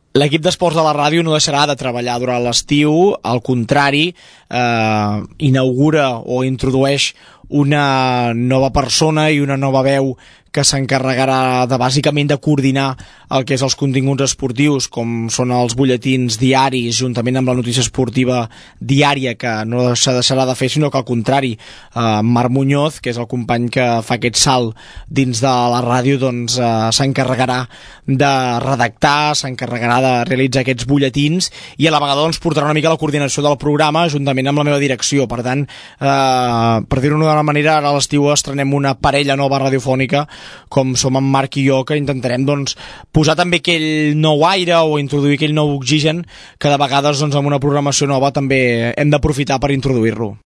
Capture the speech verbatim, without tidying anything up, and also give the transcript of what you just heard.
L'equip d'esports de la ràdio no deixarà de treballar durant l'estiu, al contrari, eh, inaugura o introdueix una nova persona i una nova veu que s'encarregarà de bàsicament de coordinar el que és els continguts esportius, com són els butlletins diaris, juntament amb la notícia esportiva diària, que no se deixarà de fer, sinó que al contrari, eh, Marc Muñoz, que és el company que fa aquest salt dins de la ràdio, doncs eh, s'encarregarà de redactar, s'encarregarà de realitzar aquests butlletins i a la vegada doncs portarà una mica la coordinació del programa juntament amb la meva direcció. Per tant, eh, per dir-ho d'una manera, ara a l'estiu estrenem una parella nova radiofònica com som en Marc i jo, que intentarem doncs, posar també aquell nou aire o introduir aquell nou oxigen que de vegades doncs, amb una programació nova també hem d'aprofitar per introduir-lo.